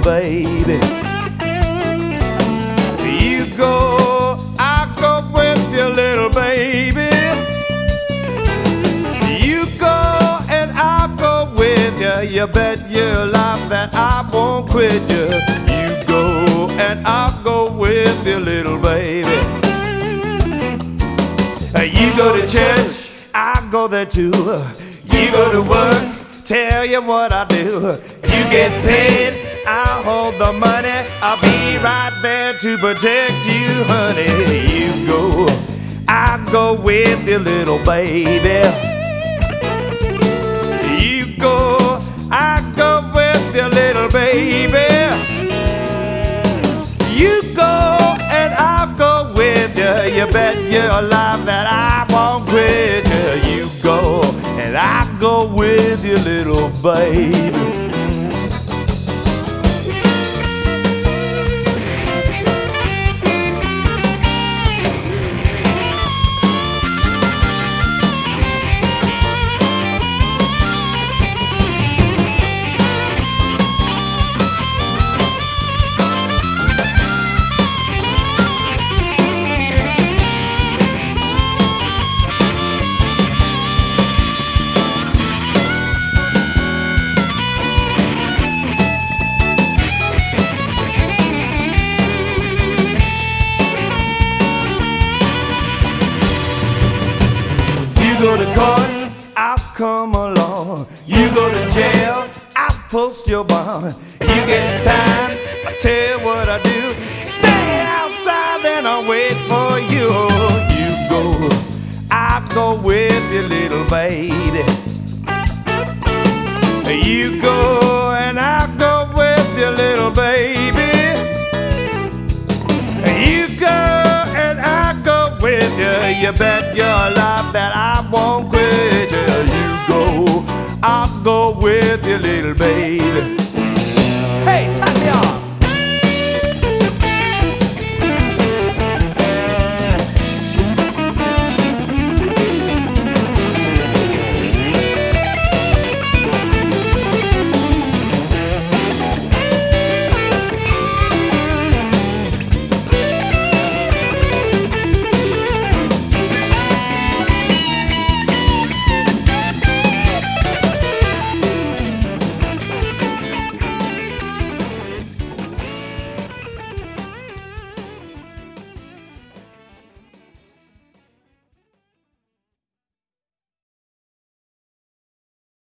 baby. You go, I'll go with you, little baby. You go and I'll go with you. You bet your life that I won't quit you. You go and I'll go with you, little baby. You go to church, I go there too. You go to work, tell you what I do. You get paid, I'll hold the money. I'll be right there to protect you, honey. You go, I go with you, little baby. You go, I go with you, little baby. You go and I'll go with you. You bet your life that I won't quit you. You go and I'll go with you, little baby. You go to court, I'll come along. You go to jail, I'll post your bond. You get time, I tell you what I do. Stay outside, then I'll wait for you. You go, I'll go with you, little baby. You go and I'll go with you, little baby. You go and I'll go with you. You bet your life that I won't quit you. You go, I'll go with you, little baby.